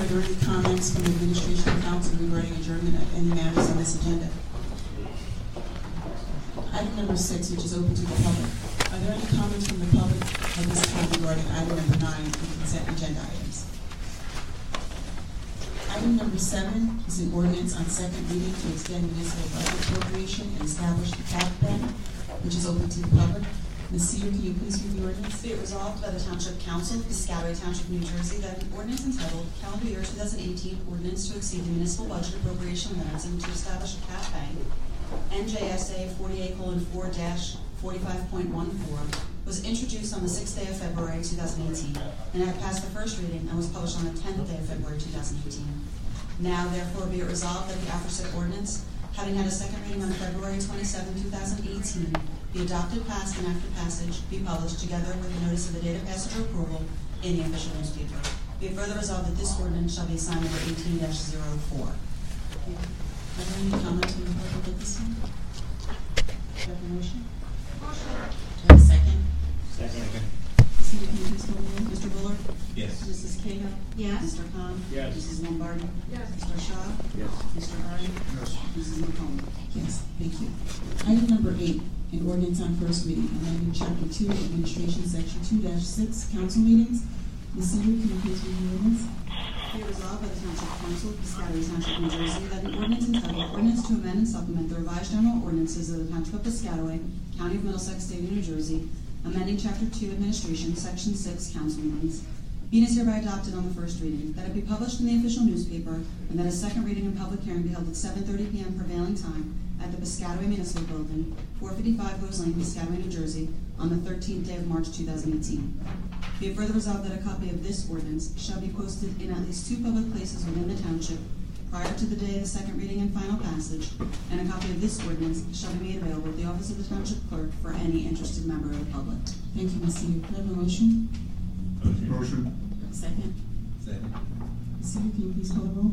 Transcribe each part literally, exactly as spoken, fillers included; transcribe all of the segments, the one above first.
there any comments from the administration and council regarding adjournment of any matters on this agenda? Item number six, which is open to the public. Are there any comments from the public at this time regarding item number nine, the consent agenda items? Item number seven is an ordinance on second reading to extend municipal budget appropriation and establish the cap bank, which is open to the public. Miz Cedar, can you please read the ordinance? Be it resolved by the Township Council, Piscataway Township, New Jersey, that an ordinance entitled Calendar Year twenty eighteen Ordinance to Exceed the Municipal Budget Appropriation Limits and to Establish a Cap Bank, N J S A forty-eight colon four dash forty-five point one four, was introduced on the sixth day of February two thousand eighteen, and had passed the first reading and was published on the tenth day of February two thousand eighteen. Now, therefore, be it resolved that the aforesaid ordinance, having had a second reading on February twenty-seventh, two thousand eighteen, be adopted, passed, and after passage, be published together with the notice of the date of passage or approval in the official newspaper. Be it further resolved that this ordinance shall be assigned number eighteen dash zero four. Are there any comments from the public at this time? Do you have a motion? Motion. Do you have a second? Second. Miz Cedar, can you please call the roll? Mister Bullard? Yes. Missus Cahill? Yes. Mister Khan? Yes. Missus Lombardi? Yes. Mister Shaw? Yes. Mister Hurry? Yes. Missus McCollum? Yes, thank you. Item number eight, an ordinance on first reading, amending chapter two, administration, section two dash six, council meetings. Miz Cedar, can you please read the ordinance? Be resolved by the Township Council, Piscataway Township, New Jersey, that an ordinance entitled Ordinance to Amend and Supplement the Revised General Ordinances of the Township of Piscataway, County of Middlesex, State of New Jersey, amending Chapter two, Administration, Section six, Council Meetings, being is hereby adopted on the first reading, that it be published in the official newspaper, and that a second reading and public hearing be held at seven thirty p m prevailing time at the Piscataway Municipal Building, four fifty-five Rose Lane, Piscataway, New Jersey, on the thirteenth day of March two thousand eighteen. Be it further resolved that a copy of this ordinance shall be posted in at least two public places within the township prior to the day of the second reading and final passage, and a copy of this ordinance shall be made available at the office of the township clerk for any interested member of the public. Thank you, Miz Cedar. Can I have a motion? Motion. Second. Second. Miz Cedar, can you please call the roll?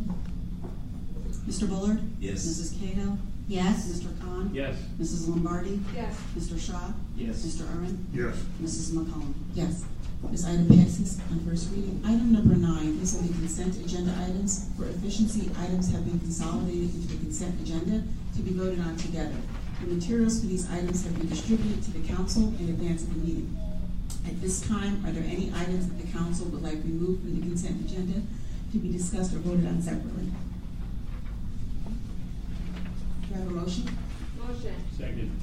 Mister Bullard? Yes. Missus Cahill? Yes. Mister Khan? Yes. Missus Lombardi? Yes. Mister Shaw? Yes. Mister Irwin? Yes. Missus McCollum? Yes. This item passes on first reading. Item number nine, these are the consent agenda items. For efficiency, items have been consolidated into the consent agenda to be voted on together. The materials for these items have been distributed to the council in advance of the meeting. At this time, are there any items that the council would like removed from the consent agenda to be discussed or voted on separately? Do I have a motion? Motion. Second.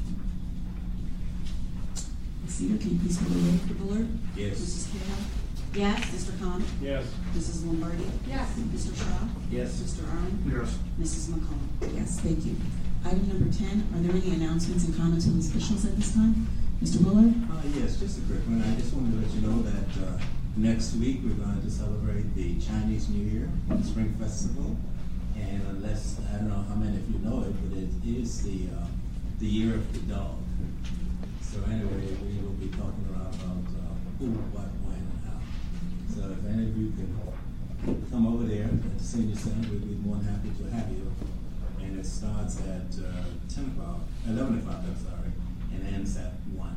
Miz Cedar, can you please call the roll? Mister Bullard? Yes. Missus Cahill? Yes. Mister Khan? Yes. Missus Lombardi? Yes. Mister Shaw? Yes. Mister Irwin? Yes. Missus McCollum? Yes, thank you. Item number ten, are there any announcements and comments from the officials at this time? Mister Bullard? Uh, yes, just a quick one. I just wanted to let you know that uh, next week we're going to celebrate the Chinese New Year, the Spring Festival. And unless, I don't know how many of you know it, but it is the uh, the year of the dog. So anyway, we will be talking around about uh, who, what, when, and how. So if any of you can come over there at the senior center, we'd be more than happy to have you. And it starts at uh, ten o'clock, eleven o'clock, I'm sorry, and ends at one.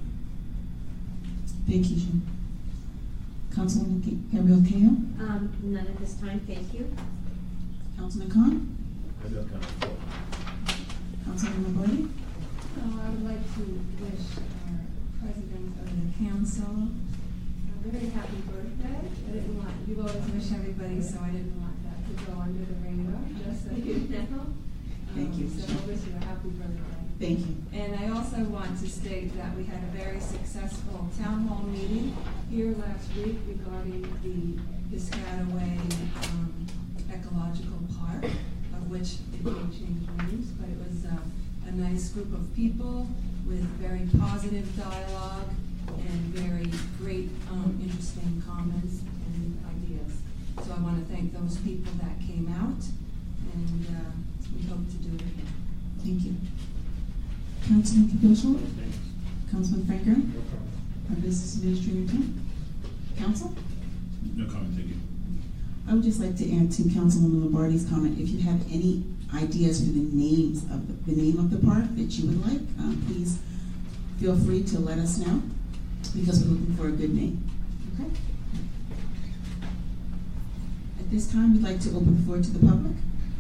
Thank you, Jim. Councilwoman Gabrielle Cahill? Um, none at this time, thank you. Councilman Khan? I don't know. Councilman Lombardi? Oh, I would like to wish our president of the council a very happy birthday. I didn't want, you always wish everybody, so I didn't want that to go under the radar, just so you know. Thank Um, you. So I wish you a happy birthday. Thank you. And I also want to state that we had a very successful town hall meeting here last week regarding the Piscataway um, Ecological Park, of which it may change names, but it was uh, a nice group of people with very positive dialogue and very great, um, interesting comments and ideas. So I want to thank those people that came out, and uh, we hope to do it again. Thank you. Councilman Capital? Councilman Franco? Our Business Administrator Tim? Council? No comment, thank you. I would just like to add to Councilwoman Lombardi's comment, if you have any ideas for the names of the, the name of the park that you would like, um, please feel free to let us know, because we're looking for a good name. Okay? At this time, we'd like to open the floor to the public.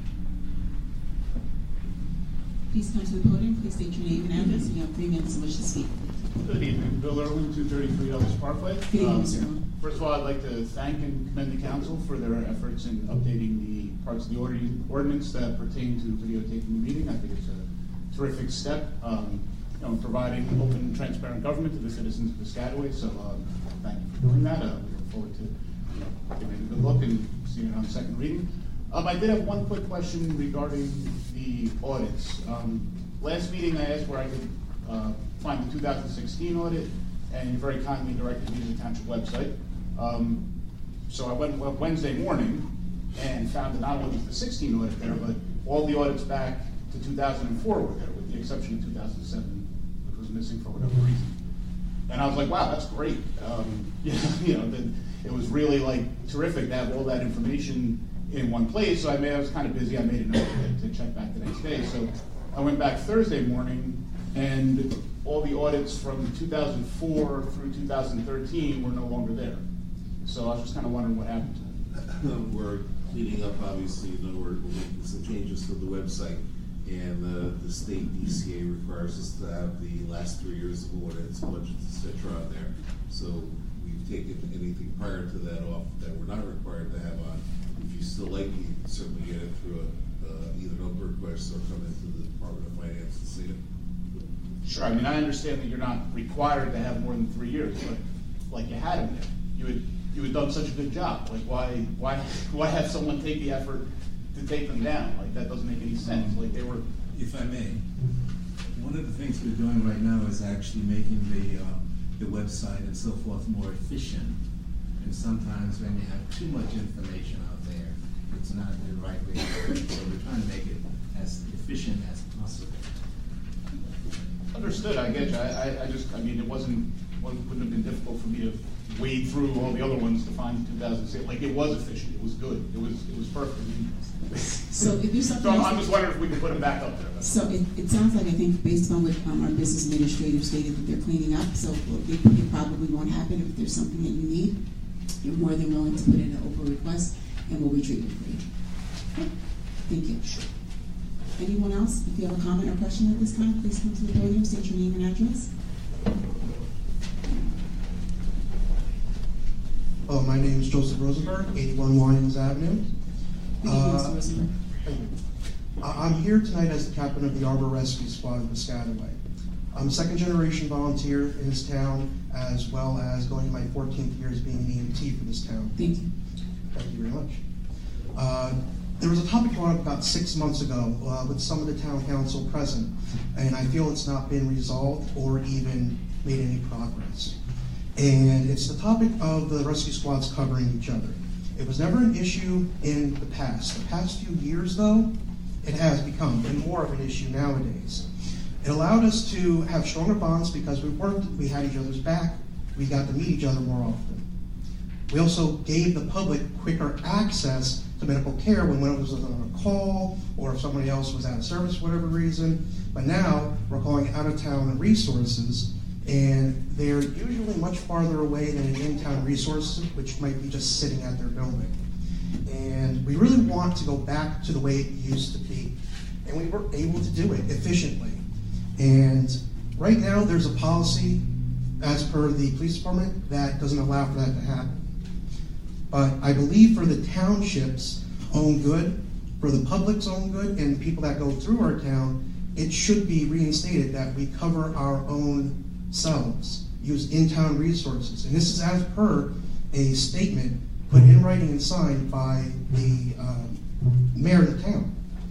Please come to the podium, please state your name and address, and you have three minutes in which to speak. Good evening, Bill Irwin, two thirty-three Ellis Parkway. Good evening, Um, Mister Irwin. First of all, I'd like to thank and commend the council for their efforts in updating the parts of the order- ordinance that pertain to videotaping the meeting. I think it's a terrific step, um, you know, providing open and transparent government to the citizens of Piscataway. So, um, thank you for doing that. Uh, we look forward to, you know, giving it a good look and seeing it on second reading. Um, I did have one quick question regarding the audits. Um, last meeting, I asked where I could uh, find the two thousand sixteen audit, and you very kindly directed me to the township website. Um, so I went well, Wednesday morning and found that not only was the sixteen audit there, but all the audits back to two thousand four were there, with the exception of two thousand seven, which was missing for whatever reason. And I was like, wow, that's great. Um, you know, you know the, it was really like terrific to have all that information in one place. So I made, I was kind of busy. I made a note to, to check back the next day. So I went back Thursday morning, and all the audits from two thousand four through two thousand thirteen were no longer there. So I was just kind of wondering what happened to them. We're cleaning up, obviously, you know, we're, we're making some changes to the website, and uh, the state D C A requires us to have the last three years of audits, budgets, et cetera on there. So we've taken anything prior to that off that we're not required to have on. If you still like it, you can certainly get it through a, uh, either an open request or come into the Department of Finance to see it. Sure, I mean, I understand that you're not required to have more than three years, but like you had them there. You had, you had done such a good job. Like why, why, why have someone take the effort to take them down? Like that doesn't make any sense. Like they were. If I may, one of the things we're doing right now is actually making the, uh, the website and so forth more efficient. And sometimes when you have too much information out there, it's not the right way to do it. So we're trying to make it as efficient as possible. Understood, I get you. I, I, I just, I mean, it wasn't, wasn't, wouldn't have been difficult for me to wade through all the other ones to find two thousand six. Like, it was efficient, it was good, it was, it was perfect. I mean, So if there's something so I'm else- I'm just wondering if we can put them back up there. That's So it, it sounds like, I think, based on what um, our business administrator stated, that they're cleaning up, so it, it probably won't happen. If there's something that you need, you're more than willing to put in an open request, and we'll retrieve it for you. Okay. Thank you. Anyone else? If you have a comment or question at this time, please come to the podium, state your name and address. Oh, my name is Joseph Rosenberg, eighty-one Lyons Avenue. Good evening, Mister Uh, Rosenberg. I- I'm here tonight as the captain of the Arbor Rescue Squad in Piscataway. I'm a second-generation volunteer in this town, as well as going to my fourteenth year as being an E M T for this town. Thank you. Thank you very much. Uh, There was a topic brought up about six months ago uh, with some of the town council present, and I feel it's not been resolved or even made any progress. And it's the topic of the rescue squads covering each other. It was never an issue in the past. The past few years, though, it has become more of an issue nowadays. It allowed us to have stronger bonds because we worked, we had each other's back, we got to meet each other more often. We also gave the public quicker access to medical care when one was on a call or if somebody else was out of service for whatever reason. But now we're calling out-of-town resources, and they're usually much farther away than an in-town resource, which might be just sitting at their building. And we really want to go back to the way it used to be, and we were able to do it efficiently. And right now there's a policy, as per the police department, that doesn't allow for that to happen. But I believe for the township's own good, for the public's own good, and people that go through our town, it should be reinstated that we cover our own selves, use in-town resources. And this is as per a statement put in writing and signed by the um, mayor of the town.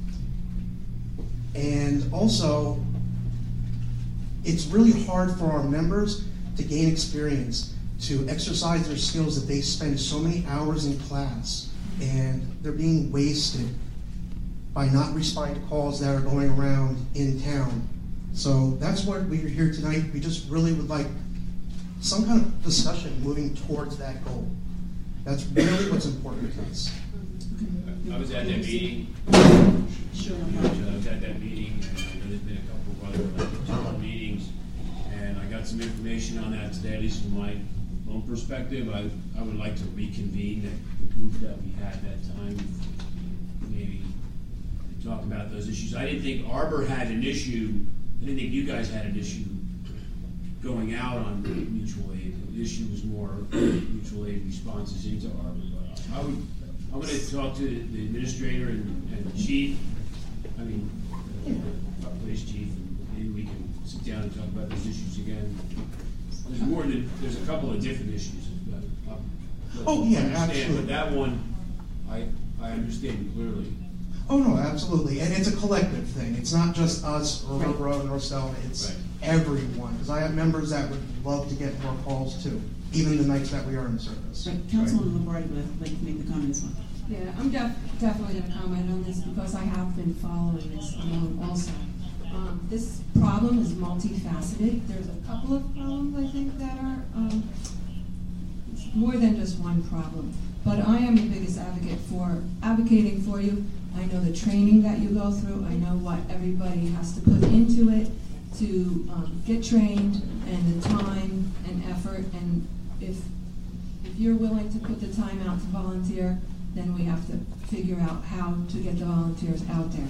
And also, it's really hard for our members to gain experience, to exercise their skills that they spend so many hours in class, and they're being wasted by not responding to calls that are going around in town. So that's what we're here tonight. We just really would like some kind of discussion moving towards that goal. That's really what's important to us. I was at that meeting. Sure. I was at that meeting, and I know there's been a couple of other like, town meetings, and I got some information on that today, at least from my own perspective, I, I would like to reconvene that, the group that we had that time, maybe talk about those issues. I didn't think Arbor had an issue, I didn't think you guys had an issue going out on mutual aid. The issue was more mutual aid responses into Arbor. But I would, I'm going to talk to the administrator and, and the chief, I mean, uh, police chief, and maybe we can sit down and talk about those issues again. There's more than, there's a couple of different issues. But, uh, Oh, yeah, understand, absolutely. But that one, I, I understand clearly. Oh, no, absolutely. And it's a collective thing. It's not just us or River Road or Stella. It's Right. everyone. Because I have members that would love to get more calls too, even the nights that we are in service. Right, Councilwoman Lombardi would like to make the comment as well. Yeah, I'm def- definitely going to comment on this because I have been following this along also. Um, this problem is multifaceted. There's a couple of problems, I think, that are um, more than just one problem. But I am the biggest advocate for advocating for you. I know the training that you go through. I know what everybody has to put into it to um, get trained, and the time and effort. And if if you're willing to put the time out to volunteer, then we have to figure out how to get the volunteers out there.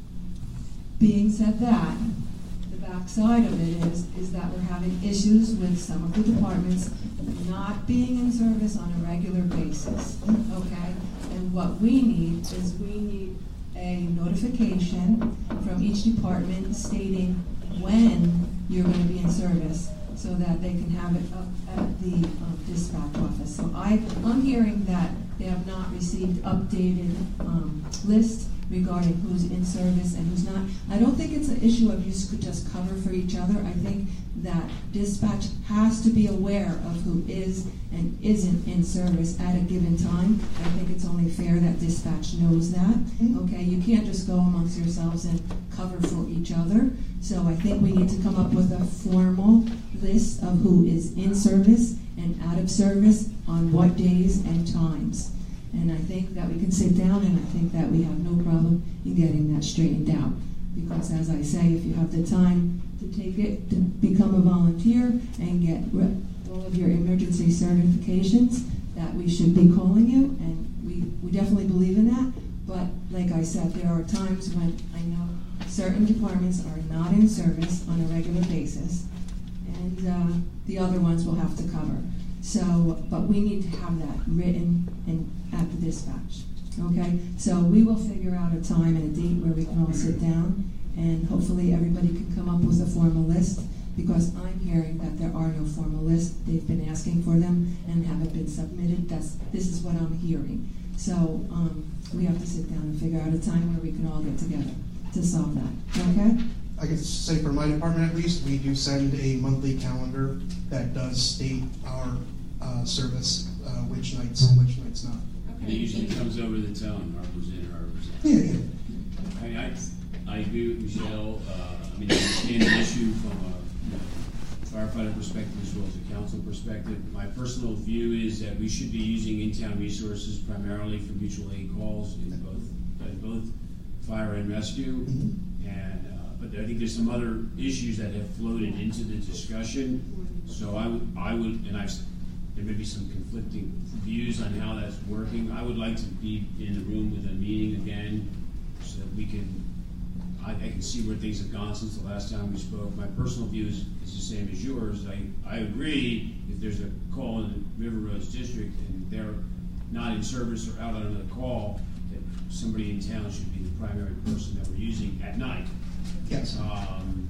Being said that, the backside of it is, is that we're having issues with some of the departments not being in service on a regular basis, okay? And what we need is we need a notification from each department stating when you're going to be in service so that they can have it up at the um, dispatch office. So I, I'm hearing that they have not received updated um, lists regarding who's in service and who's not. I don't think it's an issue of you could just cover for each other. I think that dispatch has to be aware of who is and isn't in service at a given time. I think it's only fair that dispatch knows that. Okay, you can't just go amongst yourselves and cover for each other. So I think we need to come up with a formal list of who is in service and out of service on what days and times. And I think that we can sit down, and I think that we have no problem in getting that straightened out. Because as I say, if you have the time to take it, to become a volunteer and get all of your emergency certifications, that we should be calling you, and we, we definitely believe in that. But like I said, there are times when I know certain departments are not in service on a regular basis, and uh, the other ones will have to cover. So, but we need to have that written in, at the dispatch, okay? So we will figure out a time and a date where we can all sit down, and hopefully everybody can come up with a formal list, because I'm hearing that there are no formal lists. They've been asking for them and haven't been submitted. That's, this is what I'm hearing. So um, we have to sit down and figure out a time where we can all get together to solve that, okay? I can say for my department at least, we do send a monthly calendar that does state our uh, service, uh, which nights and which nights not. And it usually comes over the town, Arbor's in, Arbor's out. Yeah, yeah. I mean, I, I agree with Michelle. Uh, I mean, I understand the issue from a you know, firefighter perspective as well as a council perspective. My personal view is that we should be using in-town resources primarily for mutual aid calls in both, in both fire and rescue. Mm-hmm. And uh, but I think there's some other issues that have floated into the discussion. So I would, I would, and I've, there may be some conflicting views on how that's working. I would like to be in the room with a meeting again so that we can, I, I can see where things have gone since the last time we spoke. My personal view is, is the same as yours. I, I agree if there's a call in the River Roads district and they're not in service or out on another call, that somebody in town should be the primary person that we're using at night. Yes. Um,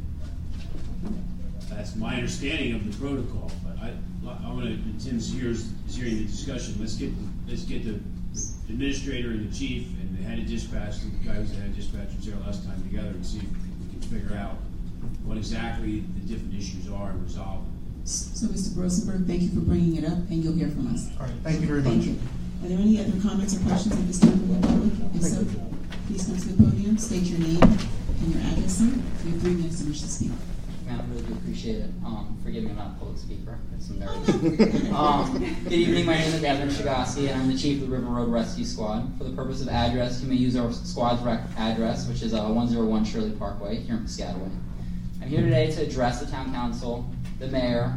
that's my understanding of the protocol, but I, I want to, Tim's here is hearing the discussion. Let's get, let's get the administrator and the chief and the head of dispatch, the guy who's the head of dispatch was there last time together, and see if we can figure out what exactly the different issues are and resolve them. So, Mister Rosenberg, thank you for bringing it up, and you'll hear from us. All right, thank you very much. Thank you. Are there any other comments or questions at this time from the public? If so, please come to the podium, state your name and your address, sir. You have three minutes in which to speak. Man, I really do appreciate it. Um, forgive me, I'm not a public speaker. Got some nerves. um, good evening, my name is Evan Shigasi, and I'm the chief of the River Road Rescue Squad. For the purpose of address, you may use our squad's rec address, which is uh, one oh one Shirley Parkway here in Piscataway. I'm here today to address the town council, the mayor,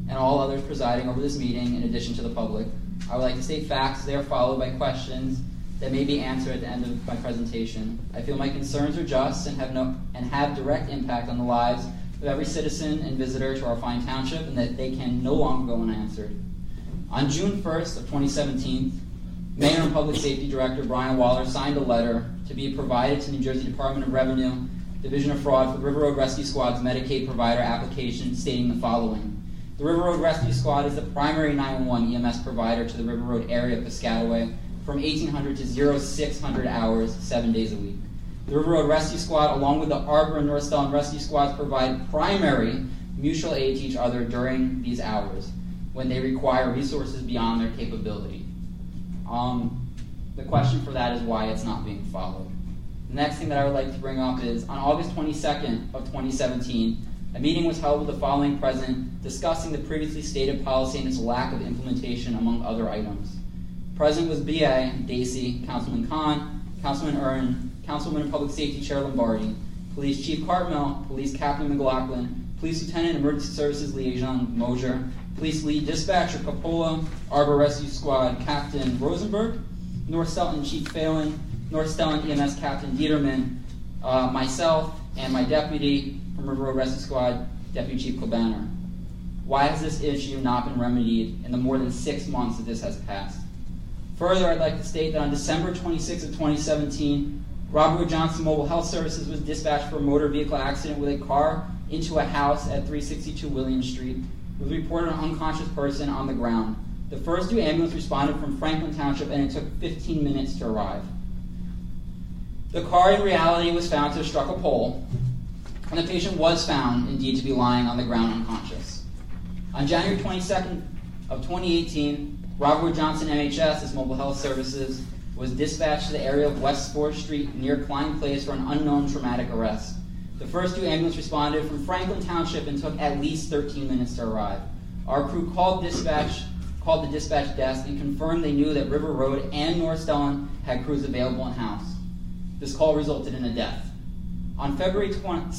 and all others presiding over this meeting in addition to the public. I would like to state facts. They are followed by questions that may be answered at the end of my presentation. I feel my concerns are just and have no and have direct impact on the lives of every citizen and visitor to our fine township, and that they can no longer go unanswered. On June first of twenty seventeen, Mayor and Public Safety Director Brian Waller signed a letter to be provided to New Jersey Department of Revenue, Division of Fraud, for the River Road Rescue Squad's Medicaid provider application, stating the following. The River Road Rescue Squad is the primary nine one one E M S provider to the River Road area of Piscataway from eighteen hundred to six hundred hours, seven days a week. The River Road Rescue Squad, along with the Arbor and North Stellan Rescue Squads, provide primary mutual aid to each other during these hours when they require resources beyond their capability. Um, the question for that is why it's not being followed. The next thing that I would like to bring up is, on August twenty-second of twenty seventeen, a meeting was held with the following present, discussing the previously stated policy and its lack of implementation, among other items. Present was B A, Dacey, Councilman Khan, Councilman Ern, Councilman and Public Safety Chair Lombardi, Police Chief Cartmel, Police Captain McLaughlin, Police Lieutenant Emergency Services Liaison Mosier, Police Lead Dispatcher Coppola, Arbor Rescue Squad Captain Rosenberg, North Stellan Chief Phelan, North Stellan E M S Captain Dieterman, uh, myself, and my deputy from River Road Rescue Squad, Deputy Chief Kobanner. Why has this issue not been remedied in the more than six months that this has passed? Further, I'd like to state that on December twenty-sixth of twenty seventeen, Robert Wood Johnson Mobile Health Services was dispatched for a motor vehicle accident with a car into a house at three sixty-two William Street. It was reported an unconscious person on the ground. The first two ambulances responded from Franklin Township, and it took fifteen minutes to arrive. The car in reality was found to have struck a pole, and the patient was found indeed to be lying on the ground unconscious. On January twenty-second of twenty eighteen, Robert Wood Johnson M H S, this Mobile Health Services, was dispatched to the area of West fourth Street near Klein Place for an unknown traumatic arrest. The first two ambulances responded from Franklin Township and took at least thirteen minutes to arrive. Our crew called dispatch, called the dispatch desk and confirmed they knew that River Road and North Stellan had crews available in-house. This call resulted in a death. On February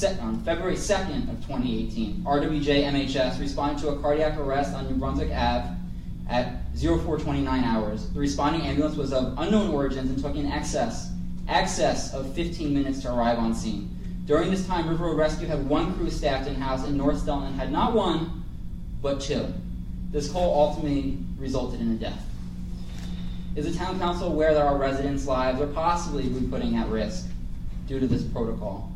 second of twenty eighteen, R W J M H S responded to a cardiac arrest on New Brunswick Avenue at oh four twenty-nine hours. The responding ambulance was of unknown origins and took in excess, excess of fifteen minutes to arrive on scene. During this time, River Road Rescue had one crew staffed in-house, and North Stellan had not one, but two. This call ultimately resulted in a death. Is the Town Council aware that our residents' lives are possibly be putting at risk due to this protocol?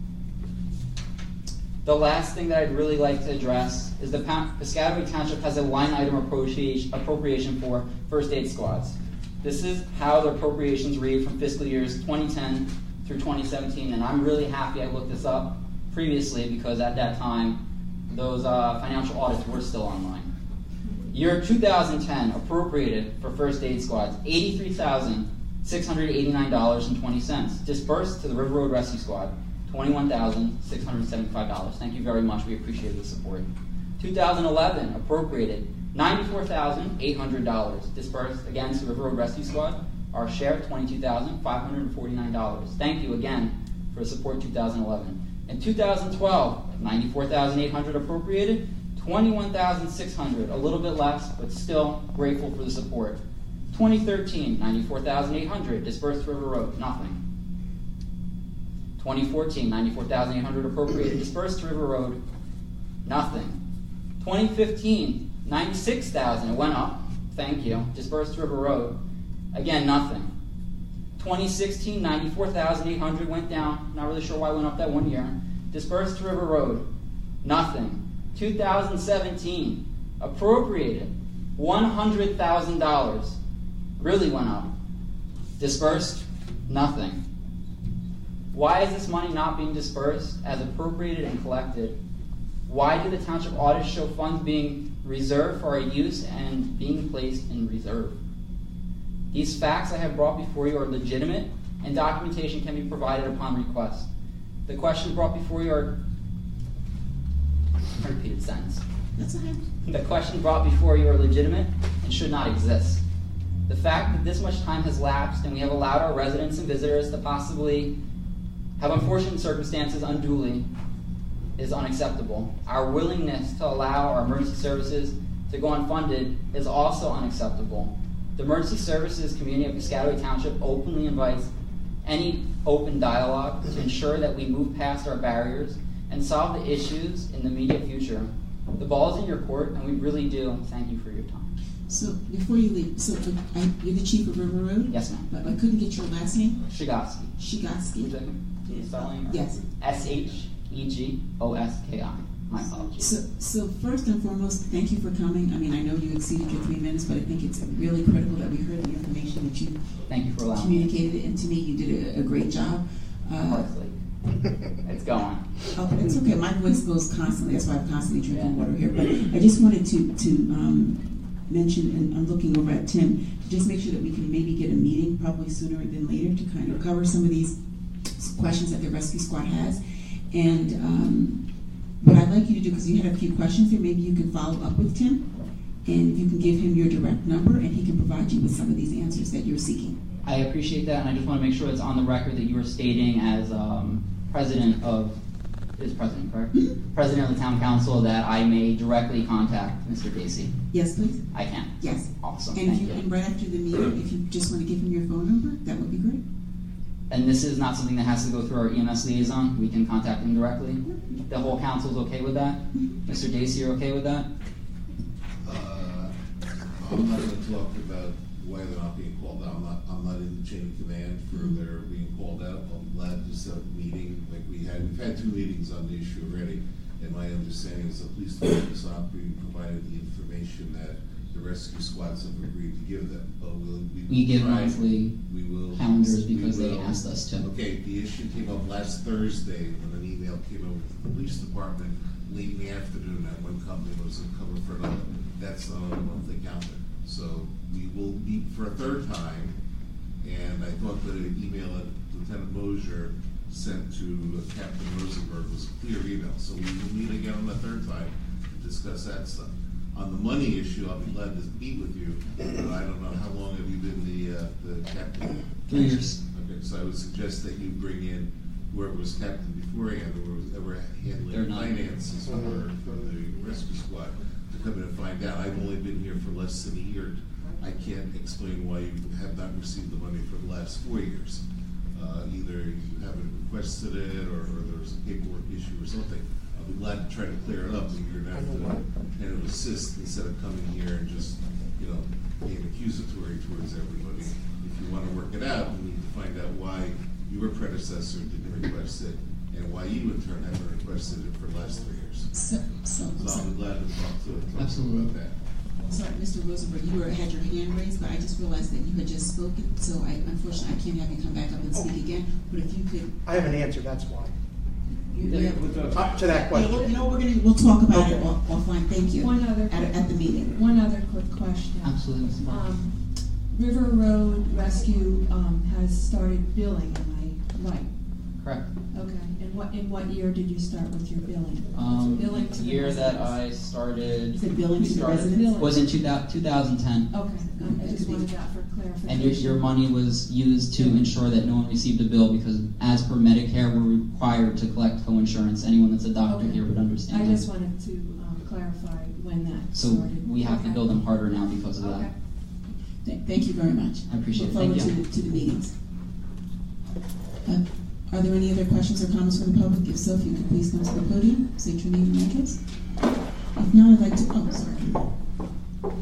The last thing that I'd really like to address is the Piscataway Township has a line item appropriation for first aid squads. This is how the appropriations read from fiscal years twenty ten through twenty seventeen, and I'm really happy I looked this up previously because at that time those uh, financial audits were still online. Year two thousand ten appropriated for first aid squads eighty-three thousand six hundred eighty-nine dollars and twenty cents, dispersed to the River Road Rescue Squad twenty-one thousand six hundred seventy-five dollars. Thank you very much. We appreciate the support. two thousand eleven appropriated ninety-four thousand eight hundred dollars, dispersed again to River Road Rescue Squad. Our share twenty-two thousand five hundred forty-nine dollars. Thank you again for support two thousand eleven. In two thousand twelve, ninety-four thousand eight hundred dollars appropriated, twenty-one thousand six hundred dollars, a little bit less, but still grateful for the support. twenty thirteen, ninety-four thousand eight hundred dollars, dispersed to River Road, nothing. twenty fourteen, ninety-four thousand eight hundred dollars appropriated, dispersed to River Road, nothing. twenty fifteen, ninety-six thousand dollars, it went up, thank you, dispersed to River Road, again, nothing. twenty sixteen, ninety-four thousand eight hundred dollars went down, not really sure why it went up that one year, dispersed to River Road, nothing. two thousand seventeen, appropriated, one hundred thousand dollars, really went up, dispersed, nothing. Why is this money not being dispersed as appropriated and collected? Why do the township audits show funds being reserved for our use and being placed in reserve? These facts I have brought before you are legitimate, and documentation can be provided upon request. The questions brought before you are repeated sentence. That's okay. The questions brought before you are legitimate and should not exist. The fact that this much time has lapsed and we have allowed our residents and visitors to possibly have unfortunate circumstances unduly is unacceptable. Our willingness to allow our emergency services to go unfunded is also unacceptable. The Emergency Services community of Piscataway Township openly invites any open dialogue to ensure that we move past our barriers and solve the issues in the immediate future. The ball is in your court, and we really do thank you for your time. So before you leave, so uh, I, you're the chief of River Road? Yes, ma'am. But I couldn't get your last name? Shigoski. Shigoski? Would you like me to spelling? Yes. S H E G O S K I. My apologies. So, so first and foremost, thank you for coming. I mean, I know you exceeded your three minutes, but I think it's really critical that we heard the information that you Thank you for allowing me. communicated it to me. You did a, a great job. Uh, Hopefully. It's going. Oh, it's okay. My voice goes constantly. That's why I'm constantly drinking water here. But I just wanted to to um, mention, and I'm looking over at Tim, to just make sure that we can maybe get a meeting probably sooner than later to kind of cover some of these questions that the rescue squad has. And um, what I'd like you to do, because you had a few questions here, maybe you can follow up with Tim, and you can give him your direct number, and he can provide you with some of these answers that you're seeking. I appreciate that, and I just want to make sure it's on the record that you are stating as um, president of, is president, correct? Mm-hmm. President of the town council, that I may directly contact Mister Dacey. Yes, please. I can. Yes. Awesome. And, Thank if you, you. and right after the meeting, if you just want to give him your phone number, that would be great. And this is not something that has to go through our E M S liaison. We can contact him directly. The whole council's okay with that? Mister Dacey, you're okay with that? Uh, I'm not gonna talk about why they're not being called out. I'm not, I'm not in the chain of command for their being called out. I'm glad to set up a meeting like we had. We've had two meetings on the issue already, and my understanding is the police department is not being provided the information that the rescue squads have agreed to give them. But we'll, we will We give try- monthly we will, calendars we because they will- asked us to. Okay, the issue came up last Thursday when an email came over to the police department late in the afternoon that one company was covered for another. That's not on a monthly calendar. So we will meet for a third time, and I thought that an email that Lieutenant Mosier sent to Captain Rosenberg was a clear email. So we will meet again on the third time to discuss that stuff. On the money issue, I'll be glad to meet with you, but I don't know, how long have you been the, uh, the captain? Three years. Okay, so I would suggest that you bring in whoever was captain beforehand, or was ever They're handling not. finances for, for the rescue squad, to come in and find out. I've only been here for less than a year. I can't explain why you have not received the money for the last four years. Uh, either you haven't requested it, or, or there's a paperwork issue or something. I'll be glad to try to clear it up, but you're gonna have to kind of assist instead of coming here and just, you know, being accusatory towards everybody. If you wanna work it out, we need to find out why your predecessor didn't request it, and why you in turn haven't requested it for the last three years. So, so, So so, I'll be glad to talk to, talk to you Absolutely. about that. sorry, Mister Rosenberg, you were, had your hand raised, but I just realized that you had just spoken, so I, unfortunately, I can't have you come back up and speak again, but if you could, I have an answer, that's why. you, you have, Up to that yeah, well, you question. know, we're gonna, we'll talk about it Okay. off- offline, thank you. One other, At, at the meeting. one other quick question. Absolutely, Mister Barnes. Um, River Road Rescue, um, has started billing, am I right? Correct. Okay, and what, in what year did you start with your billing? Um, Billing to the the year that residents. I started. Is it billing to the started- residents? Was in two thousand ten. Okay, I just wanted that for clarification. And your, your money was used to ensure that no one received a bill, because as per Medicare, we're required to collect co-insurance. Anyone that's a doctor Okay. here would understand I that. just wanted to, um, clarify when that So started. we have to Okay. bill them harder now because of Okay. that. Th- Thank you very much. I appreciate it. Look forward Thank to you. the, to the meetings. Uh, Are there any other questions or comments from the public? If so, if you could please come to the podium, state your name and address. If not, I'd like to, oh, sorry.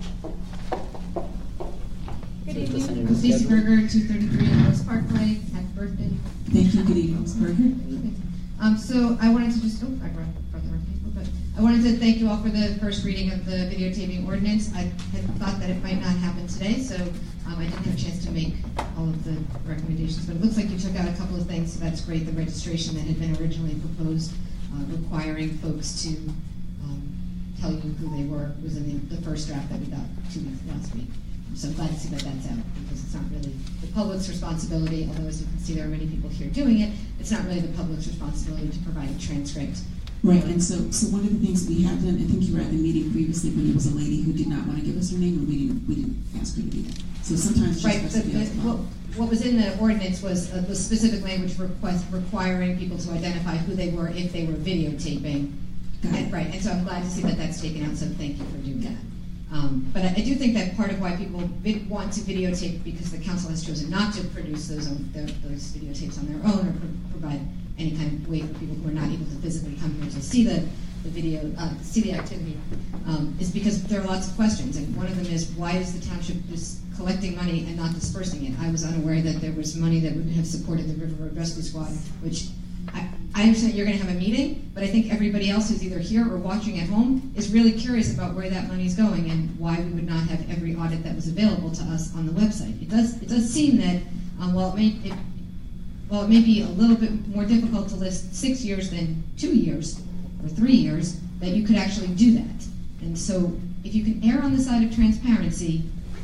Good evening, Stacy Berger, two thirty-three Rose Parkway. Happy birthday. Thank you, good evening, Miz Berger. Um, so I wanted to just, oh, I brought, brought the wrong paper, but I wanted to thank you all for the first reading of the videotaping ordinance. I had thought that it might not happen today, so um, I didn't have a chance to make all of the recommendations, but it looks like you took out a couple of things, so that's great. The registration that had been originally proposed, uh, requiring folks to um, tell you who they were, was in the, the first draft that we got two weeks last week. So I'm glad to see that that's out, because it's not really the public's responsibility, although as you can see there are many people here doing it, it's not really the public's responsibility to provide a transcript. Right, and so, so one of the things we have done, I think you were at the meeting previously when there was a lady who did not want to give us her name, and we didn't, we didn't ask her to be there. So sometimes it's just Right, best the, to be the, able to what, follow. what was in the ordinance was uh, the specific language request requiring people to identify who they were if they were videotaping. Got it. And, right, and so I'm glad to see that that's taken out, so thank you for doing that. Um, but I, I do think that part of why people vid- want to videotape, because the council has chosen not to produce those on, their, those videotapes on their own or pro- provide any kind of way for people who are not able to physically come here to see the, the video, uh, see the activity, um, is because there are lots of questions. And one of them is, why is the township just collecting money and not dispersing it? I was unaware that there was money that would have supported the River Road Rescue Squad, which I, I understand you're going to have a meeting, but I think everybody else who's either here or watching at home is really curious about where that money is going and why we would not have every audit that was available to us on the website. It does it does seem that um, while it may it, while it may be a little bit more difficult to list six years than two years or three years, that you could actually do that. And so, if you can err on the side of transparency,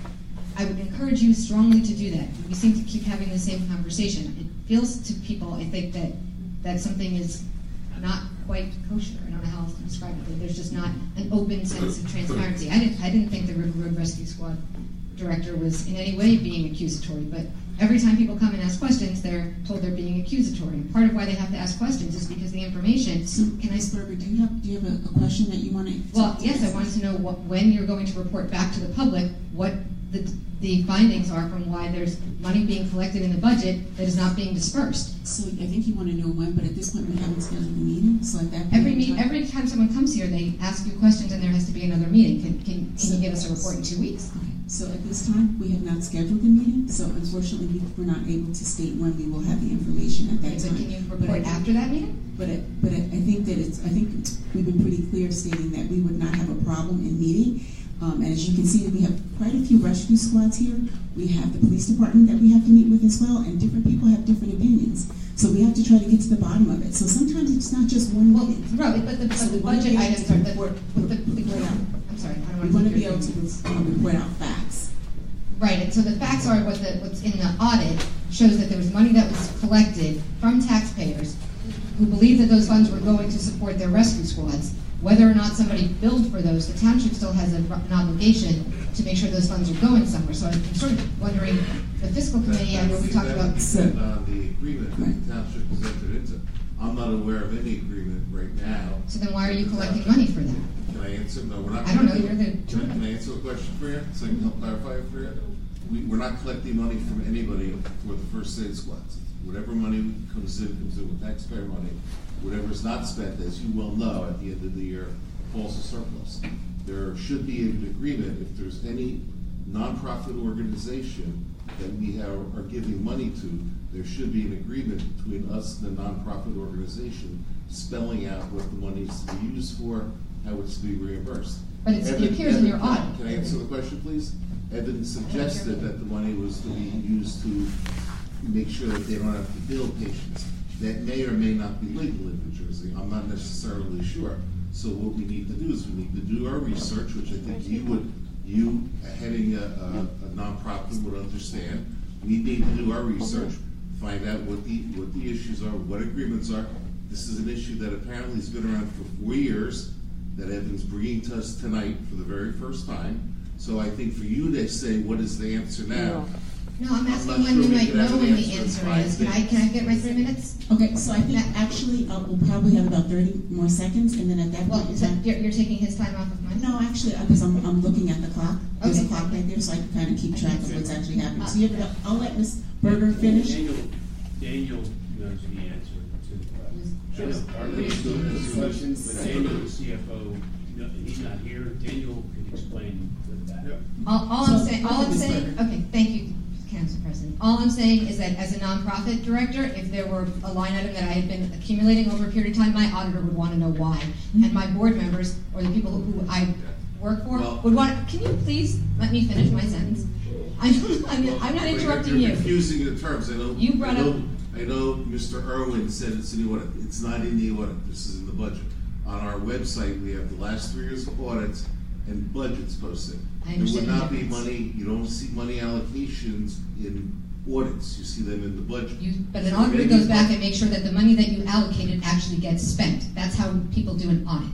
I would encourage you strongly to do that. We seem to keep having the same conversation. It feels to people, I think, that that something is not quite kosher. I don't know how else to describe it. That there's just not an open sense of transparency. I didn't, I didn't think the River Road Rescue Squad director was in any way being accusatory, but every time people come and ask questions, they're told they're being accusatory. And part of why they have to ask questions is because the information. So, can I, Berger, do you have do you have a, a question that you want to? Well, yes, I wanted to know what, when you're going to report back to the public what the the findings are from why there's money being collected in the budget that is not being dispersed. So I think you want to know when, but at this point we haven't scheduled a meeting. So at that point, every meet, every time someone comes here, they ask you questions, and there has to be another meeting. Can can, can you give us a report in two weeks? Okay. So at this time, we have not scheduled a meeting. So unfortunately, we, we're not able to state when we will have the information at that Okay, time. but can you report but after that meeting? But I, but I, I think that it's. I think we've been pretty clear stating that we would not have a problem in meeting. Um, and as you can see, we have quite a few rescue squads here. We have the police department that we have to meet with as well, and different people have different opinions. So we have to try to get to the bottom of it. So sometimes it's not just one. Well, right, but the, So but the we wanna budget be able items to are the, report, the, the, report out. I'm sorry, I don't We want want to to be able to um, report out facts. Right, and so the facts are what the, what's in the audit shows that there was money that was collected from taxpayers who believed that those funds were going to support their rescue squads. Whether or not somebody billed for those, the township still has a, an obligation to make sure those funds are going somewhere. So I'm sort of wondering, the fiscal committee, I know we talked about. Depend on the agreement that the township has entered into. I'm not aware of any agreement right now. So then why are you collecting money for that? Can I answer? No, we're not. I don't know, collecting- you're the- Can I- can I answer a question for you, so I can help clarify it for you? We, we're not collecting money from anybody for the first aid squads. Whatever money comes in, comes in with taxpayer money. Whatever's not spent, as you well know, at the end of the year, falls to surplus. There should be an agreement if there's any nonprofit organization that we have, are giving money to, there should be an agreement between us and the nonprofit organization spelling out what the money is to be used for, how it's to be reimbursed. But it's- it Evan- appears in Evan, your can I- audit. Can I answer the question, please? Evan suggested that the money was to be used to make sure that they don't have to bill patients. That may or may not be legal in New Jersey. I'm not necessarily sure. So what we need to do is we need to do our research, which I think you would, you heading a, a, a nonprofit would understand. We need to do our research, find out what the what the issues are, what agreements are. This is an issue that apparently has been around for four years that Evan's bringing to us tonight for the very first time. So I think for you to say what is the answer now. No, I'm asking not when sure you we might could have know an when the answer in answer five is. Can I, minutes. can I get my three minutes? Okay, so I think actually uh, we'll probably have about thirty more seconds, and then at that Well, point in is that, time. you're, you're taking his time off of mine? No, actually, because I'm, I'm looking at the clock. There's Okay. a clock right there, so I can kind of keep track of what's actually happening. So you have, to- I'll let Miz Berger finish. Daniel, Daniel knows the answer to the question. Daniel, our lead knows the question, but Daniel, the C F O, no, he's not here. Daniel can explain that. All, all I'm So, saying, all okay, I'm Miz saying, Berger. okay, thank you, Council President. All I'm saying is that as a nonprofit director, if there were a line item that I had been accumulating over a period of time, my auditor would want to know why. And my board members, or the people who I work for, Well- would want, can you please let me finish my sentence? I'm, I'm, I'm not But interrupting you're you. confusing the terms. I know. You brought I know, up- I know Mister Irwin said it's in the audit. It's not in the audit. This is in the budget. On our website, we have the last three years of audits and budgets posted. I There would understand the not be difference. money, you don't see money allocations in audits. You see them in the budget. You, but an So auditor maybe- goes back and makes sure that the money that you allocated actually gets spent. That's how people do an audit.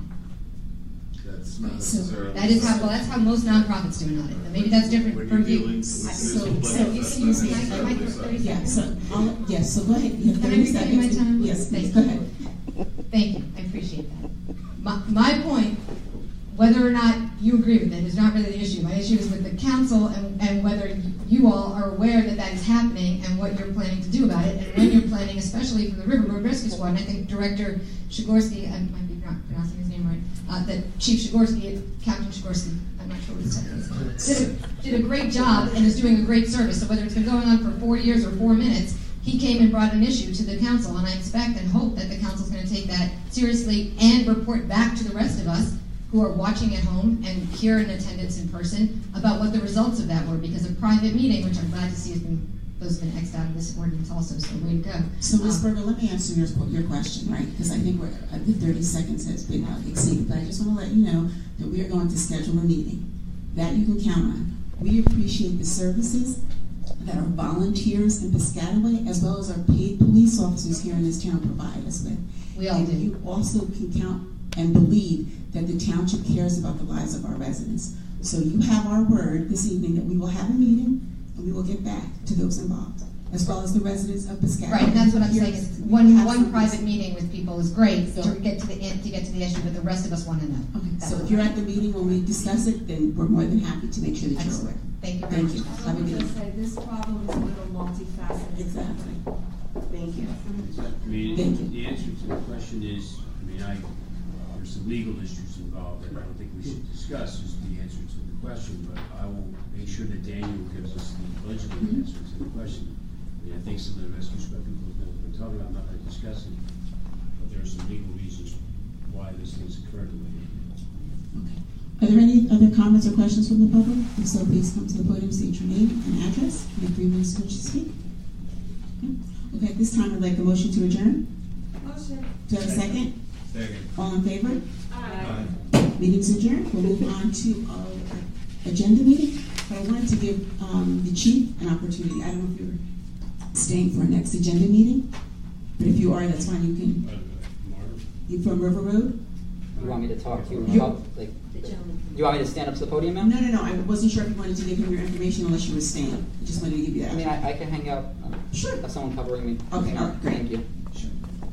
That's not So necessarily. That is how, well, that's how most nonprofits do an audit. But maybe that's different When from you're you. dealing with So, municipal so budget, that's excuse not me, Can I- necessarily can I so. thirty Yeah, so, I'll, yes, so go ahead. You have Can I thirty reclaim my seconds. time? Yes, please, Thank go you. ahead. Thank you, I appreciate that. My, my point, whether or not you agree with it. It's not really the issue. My issue is with the council and, and whether you all are aware that that is happening and what you're planning to do about it, and when you're planning, especially for the River Road Rescue Squad. And I think Director Shigorski, I might be not pronouncing his name right, uh, that Chief Shigorski, Captain Shigorski, I'm not sure what his title is, did a, did a great job and is doing a great service. So whether it's been going on for four years or four minutes, he came and brought an issue to the council, and I expect and hope that the council's going to take that seriously and report back to the rest of us who are watching at home and here in attendance in person about what the results of that were, because a private meeting, which I'm glad to see has been, those have been X'd out of this ordinance also, so way to go. So, Miz Um, Berger, let me answer your, your question, right? Because I think we're, uh, the thirty seconds has been uh, exceeded, but I just want to let you know that we are going to schedule a meeting. That you can count on. We appreciate the services that our volunteers in Piscataway, as well as our paid police officers here in this town, provide us with. We all and do. You also can count and believe that the township cares about the lives of our residents. So you have our word this evening that we will have a meeting and we will get back to those involved, as well as the residents of Piscataway. Right, and that's what I'm Here- saying, is we one, have one some- private meeting with people is great So- to get to the, end- to get to the issue, but the rest of us want to know. Okay, That's so all. if you're at the meeting when we discuss it, then we're more than happy to make sure that you're aware. Thank you very Thank much. you. I Have a would good just evening. say, this problem is a little multifaceted. Exactly. Thank you. I mean, Thank you. the answer to the question is, I mean, I, there's some legal issues involved that I don't think we should discuss is the answer to the question, but I will make sure that Daniel gives us the budgeting Mhm. answer to the question. I mean, I think some of the rescue squad people have been talking about, I'm not gonna discuss it, but there are some legal reasons why this thing's occurred the way it did. Okay. Are there any other comments or questions from the public? If so, please come to the podium, state your name and address, and have three minutes to speak. Okay. Okay, at this time, I'd like a motion to adjourn. Motion. Do I have a second? Second. All in favor? Aye. Meeting's adjourned. We'll move on to our agenda meeting. But I wanted to give um, the chief an opportunity. I don't know if you're staying for our next agenda meeting, but if you are, that's fine. You can. Marv? You from River Road? You want me to talk to you You- about, like, you want me to stand up to the podium, ma'am? No, no, no. I wasn't sure if you wanted to give him your information unless you were staying. I just wanted to give you that. I mean, I, I can hang out. um, Sure. Have someone covering me. Okay, all right, great. Thank you. Sure.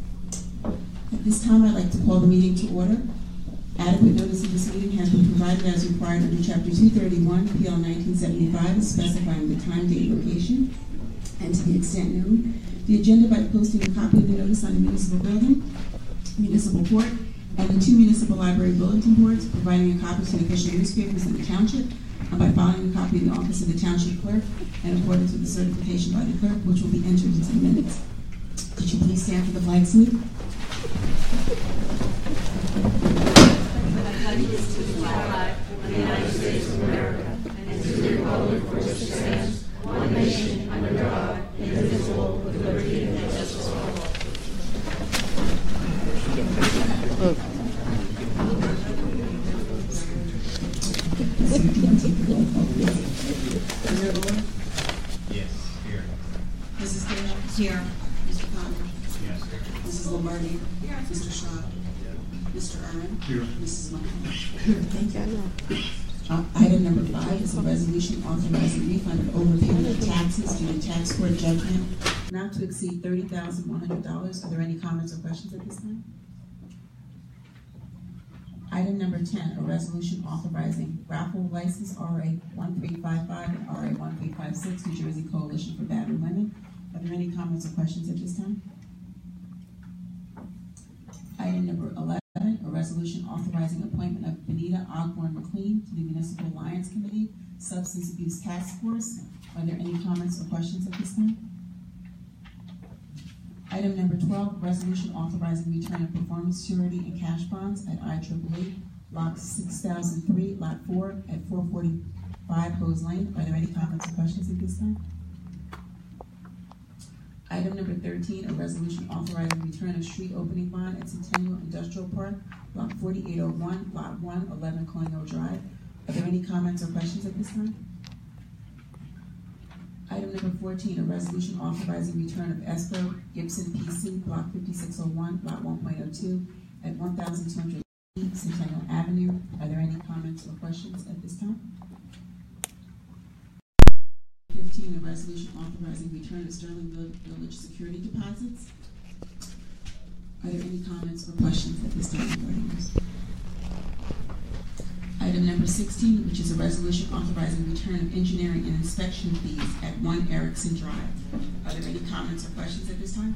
At this time, I'd like to call the meeting to order. Adequate notice of this meeting has been provided as required under Chapter two thirty-one, P L nineteen seventy-five, specifying the time, date, location, and to the extent known. The agenda by posting a copy of the notice on the municipal building, municipal court, and the two municipal library bulletin boards, providing a copy to the official newspapers in the township, and by filing a copy in the office of the township clerk, in accordance with the certification by the clerk, which will be entered into the minutes. Could you please stand for the flag salute? Yes, here. Missus Taylor? Here. Mister Conley? Yes. Missus Lombardi? Here. Mister Shaw? Mister Arman? Here. Missus McCollum? Thank you. Uh, Item number five is a resolution authorizing refund of overpayment of taxes due to tax court judgment not to exceed thirty thousand one hundred dollars. Are there any comments or questions at this time? Item number ten, a resolution authorizing raffle license R A one three five five and R A one three five six, New Jersey Coalition for Battered Women. Are there any comments or questions at this time? Item number eleven, a resolution authorizing appointment of Benita Ogborn McLean to the Municipal Alliance Committee, Substance Abuse Task Force. Are there any comments or questions at this time? Item number twelve, resolution authorizing return of performance surety and cash bonds at I triple E, Lot six thousand three, Lot four, at four forty-five Hose Lane. Are there any comments or questions at this time? Item number thirteen, a resolution authorizing return of street opening bond at Centennial Industrial Park, Block forty-eight oh one, Lot one, eleven Colonial Drive. Are there any comments or questions at this time? Item number fourteen, a resolution authorizing return of escrow Gibson P C, Block fifty-six oh one, Lot one point oh two, at one thousand two hundred Centennial Avenue. Are there any comments or questions at this time? fifteen, a resolution authorizing return of Sterling Vill- Village security deposits. Are there any comments or questions at this time regarding this? Item number sixteen, which is a resolution authorizing return of engineering and inspection fees at one Erickson Drive. Are there any comments or questions at this time?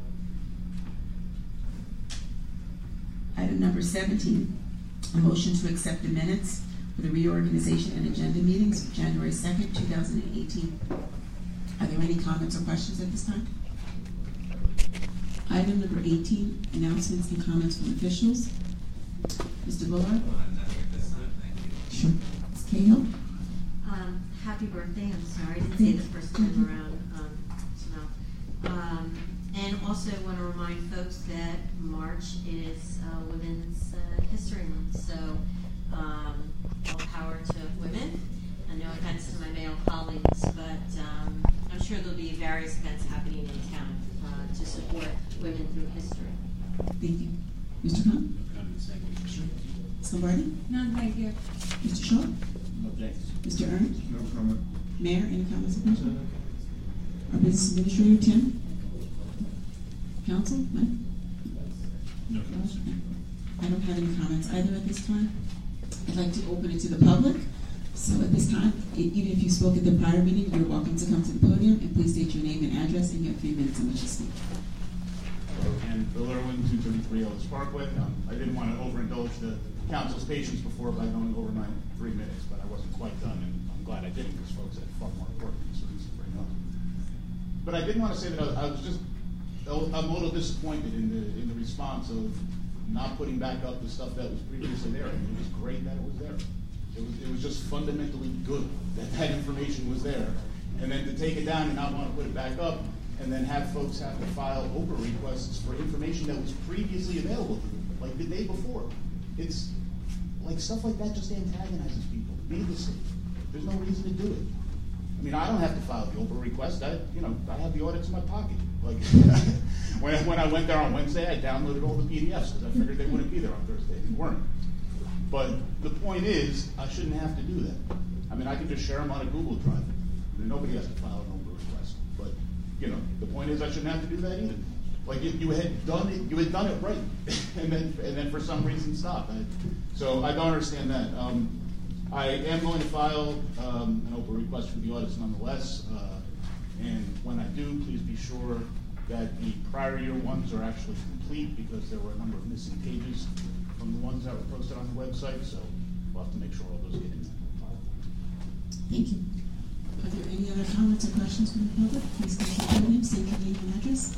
Item number seventeen, a motion to accept the minutes for the reorganization and agenda meetings of January second, two thousand eighteen. Are there any comments or questions at this time? Item number eighteen, announcements and comments from officials. Mister Bullard? Uh, nothing at this time, thank you. Sure. Miz Cahill? Um, happy birthday, I'm sorry, I didn't say this first time around, um, so, um, and also want to remind folks that March is uh, Women's uh, History Month, so um, all power to women. And no offense to my male colleagues, but um, I'm sure there'll be various events happening in town uh, to support women through history. Thank you. Mister Khan? No comments, thank you. Sure. Miz Lombardi? None, thank you. Mister Shaw? No thanks. Mister Ernst? No comment. Mayor, any comments or questions? Our business administrator, Tim? Council, Mike? No comments. I don't have any comments either at this time. I'd like to open it to the public. So at this time, e- even if you spoke at the prior meeting, you're welcome to come to the podium and please state your name and address and you have three minutes in which to speak. And Bill Irwin, two thirty-three Ellis Parkway. Um, I didn't want to overindulge the council's patience before by going over my three minutes, but I wasn't quite done, and I'm glad I didn't, because folks had far more important concerns to bring up. But I did want to say that I, I was just, I'm a little disappointed in the in the response of not putting back up the stuff that was previously there. I mean, it was great that it was there. It was, it was just fundamentally good that that information was there. And then to take it down and not want to put it back up, and then have folks have to file O P R requests for information that was previously available to them, like the day before. It's, like, stuff like that just antagonizes people, needlessly. There's no reason to do it. I mean, I don't have to file the O P R request. I, you know, I have the audits in my pocket. Like, when, when I went there on Wednesday, I downloaded all the P D Fs, because I figured they wouldn't be there on Thursday. They weren't. But the point is, I shouldn't have to do that. I mean, I can just share them on a Google Drive. Then nobody has to file an O P R request. But, you know, the point is, I shouldn't have to do that either. Like, if you had done it, you had done it right, and then and then for some reason stopped. I, so I don't understand that. Um, I am going to file um, an O P R request for the audits nonetheless. Uh, and when I do, please be sure that the prior year ones are actually complete, because there were a number of missing pages from the ones that were posted on the website. So we'll have to make sure all those get in there. Thank you. Are there any other comments or questions from the public? Please come to the podium, state your name and address.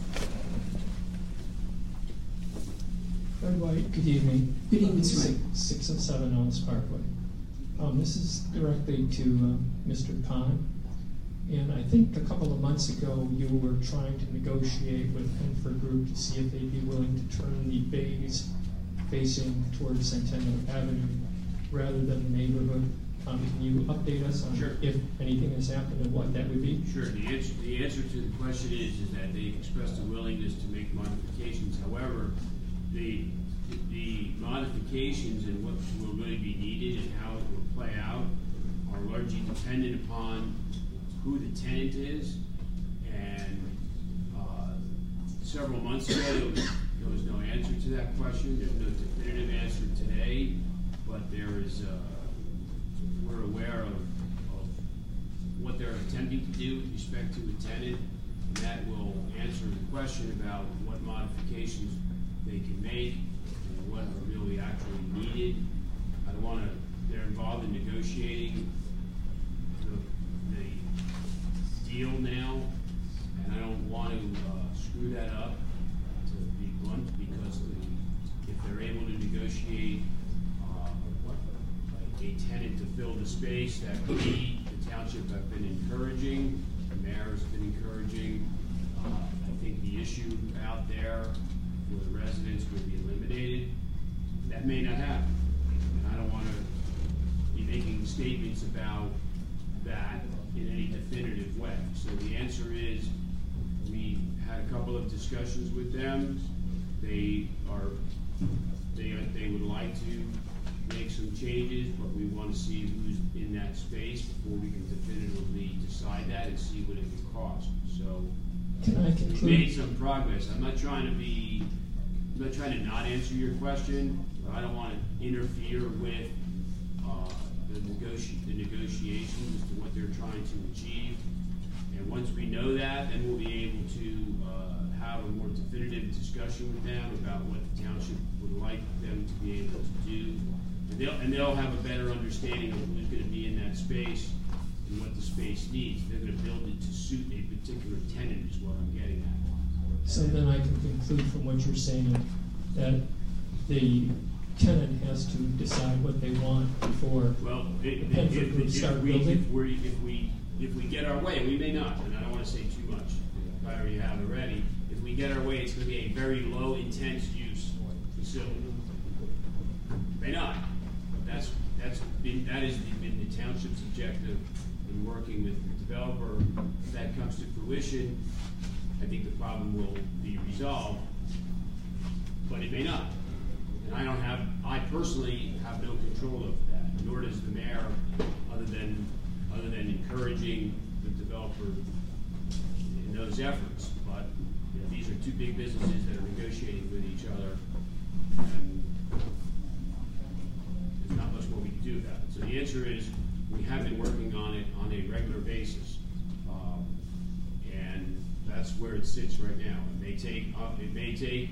Fred White, good evening. Good evening, Mister White. Six of seven Ellis Parkway. Um, this is directly to uh, Mister Khan. And I think a couple of months ago, you were trying to negotiate with Henford Group to see if they'd be willing to turn the bays facing towards Centennial Avenue rather than the neighborhood. Um, can you update us on Sure. if anything has happened and what that would be? Sure. The answer, the answer to the question is, is that they've expressed a willingness to make modifications. However, the the modifications and what will really be needed and how it will play out are largely dependent upon who the tenant is. And uh, several months ago, there was, there was no answer to that question. There's no definitive answer today, but there is. Uh, We're aware of, of what they're attempting to do with respect to a tenant, and that will answer the question about what modifications they can make and what are really actually needed. I don't want to, they're involved in negotiating the, the deal now, and I don't want to uh, screw that up, to be blunt, because the, if they're able to negotiate a tenant to fill the space that we, the township, have been encouraging, the mayor has been encouraging. Uh, I think the issue out there for the residents would be eliminated. That may not happen, and I don't want to be making statements about that in any definitive way. So the answer is, we had a couple of discussions with them. They are, they they would like to make some changes, but we want to see who's in that space before we can definitively decide that and see what it would cost. So Can I conclude? we made some progress. I'm not trying to be, I'm not trying to not answer your question, but I don't want to interfere with uh, uh, the negoti- the negotiations as to what they're trying to achieve. And once we know that, then we'll be able to uh, have a more definitive discussion with them about what the township would like them to be able to do. And they'll, and they'll have a better understanding of who's going to be in that space and what the space needs. They're going to build it to suit a particular tenant is what I'm getting at. So then I can conclude from what you're saying that the tenant has to decide what they want before Well, it, the Penford if, Group if, start if, we, building? if, we, if we if we get our way, and we may not, and I don't want to say too much. I already have already. If we get our way, it's going to be a very low intense use facility. May not. But that's that's been that has been the township's objective in working with the developer. If that comes to fruition, I think the problem will be resolved. But it may not. And I don't have, I personally have no control of that, nor does the mayor, other than other than encouraging the developer in those efforts. But you know, these are two big businesses that are negotiating with each other, and there's not much more we can do about it. So the answer is, we have been working on it on a regular basis, um, and that's where it sits right now. It may take uh, it may take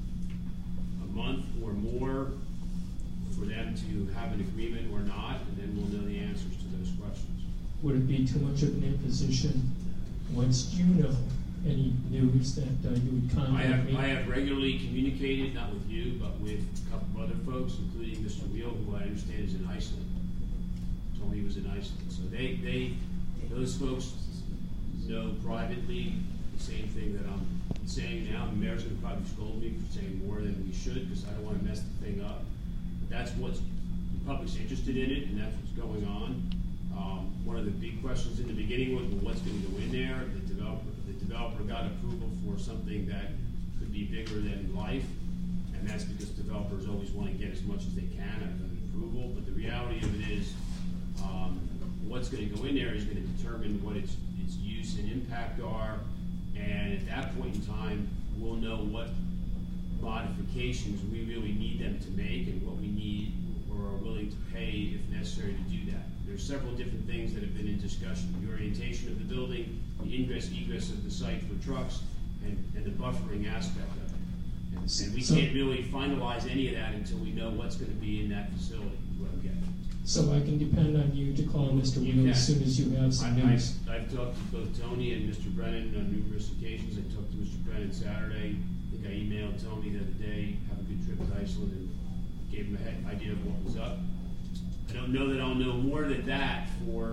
a month or more for them to have an agreement or not, and then we'll know the answers to those questions. Would it be too much of an imposition once you know any news that uh, you would I contact have, me? I have regularly communicated, not with you, but with a couple of other folks, including Mister Wheel, who I understand is in Iceland. Told me he was in Iceland. So they, they, those folks know privately the same thing that I'm saying now. The mayor's going to probably scold me for saying more than we should, because I don't want to mess the thing up. But that's what's, the public's interested in it, and that's what's going on. Um, one of the big questions in the beginning was, well, what's going to go in there? The developer, the developer got approval for something that could be bigger than life, and that's because developers always want to get as much as they can out of an approval. But the reality of it is, um, what's going to go in there is going to determine what its its use and impact are, and at that point in time, we'll know what modifications we really need them to make and what we need or are willing to pay if necessary to do that. There's several different things that have been in discussion. The orientation of the building, the ingress, egress of the site for trucks, and, and the buffering aspect of it. And, and we So- can't really finalize any of that until we know what's going to be in that facility, is what I'm getting. So I can depend on you to call Mister You Wheel can. as soon as you have some I- news. I've, I've talked to both Tony and Mister Brennan on numerous occasions. I talked to Mister Brennan Saturday. I think I emailed Tony the other day, have a good trip to Iceland, and gave him an idea of what was up. I don't know that I'll know more than that. For